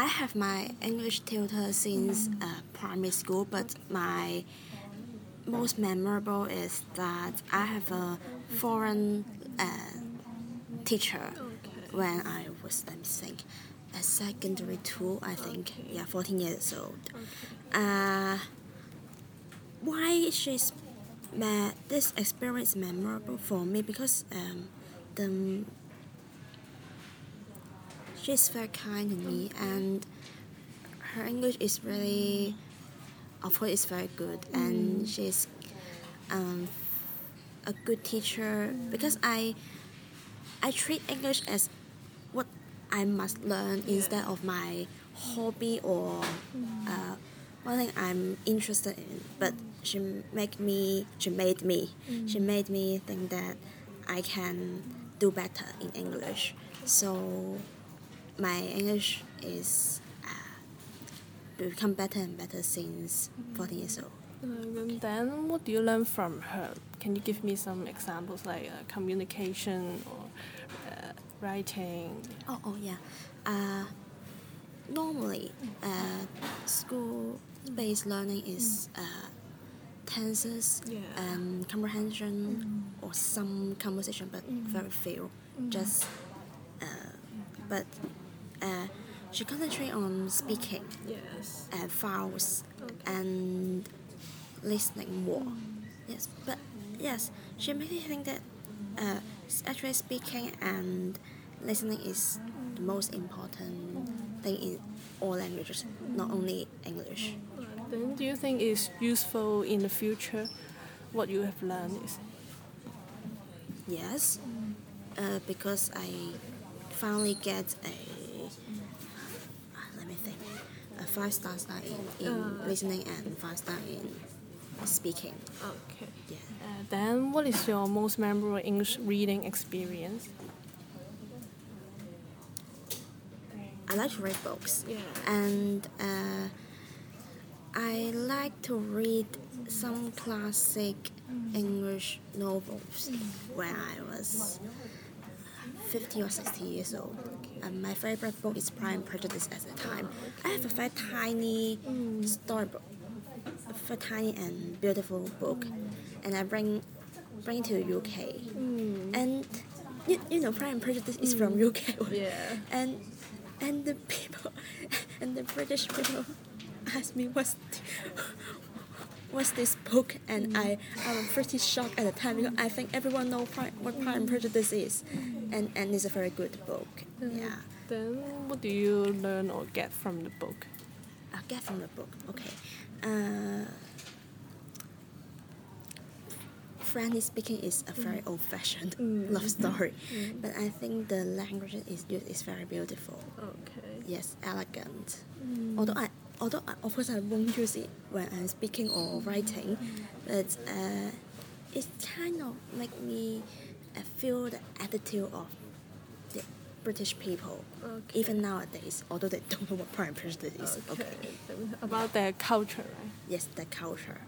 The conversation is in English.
I have my English tutor since primary school, but my most memorable is that I have a foreign teacher when I was, let me think, a secondary 2, I think. Yeah, 14 years old. Why this experience memorable for me? Because she's very kind to me, and her English is really, of course, it's very good, and she's a good teacher because I treat English as what I must learn instead of my hobby or one thing I'm interested in. But she made me think that I can do better in English. So my English is become better and better since 14 years old. And then what do you learn from her? Can you give me some examples like communication or writing? Oh yeah. Normally, school-based learning is tenses and comprehension or some conversation, but very few. But she concentrates on speaking, vowels, and listening more. Yes, but yes, she made me think that actually speaking and listening is the most important thing in all languages, not only English. Then do you think it's useful in the future? What you have learned is? Yes, because I finally get a 5-star in listening and 5-star in speaking. Okay. Yeah. Then what is your most memorable English reading experience? I like to read books. Yeah. And I like to read some classic English novels when I was 50 or 60 years old. My favorite book is Pride and Prejudice at the time. I have a very tiny storybook, a very tiny and beautiful book, and I bring to UK. And you know, Pride and Prejudice is from UK. Yeah. And the people and the British people asked me what's this book, and I was pretty shocked at the time because I think everyone knows what Pride and Prejudice is, and it's a very good book. Yeah. Then what do you learn or get from the book? I get from the book. Okay. Frankly speaking, is a very old-fashioned love story, but I think the language is very beautiful. Okay. Yes, elegant. Although of course I won't use it when I'm speaking or writing, but it kind of make me feel the attitude of the British people, even nowadays, although they don't know what Pride and Prejudice is. Okay. About their culture, right? Yes, the culture.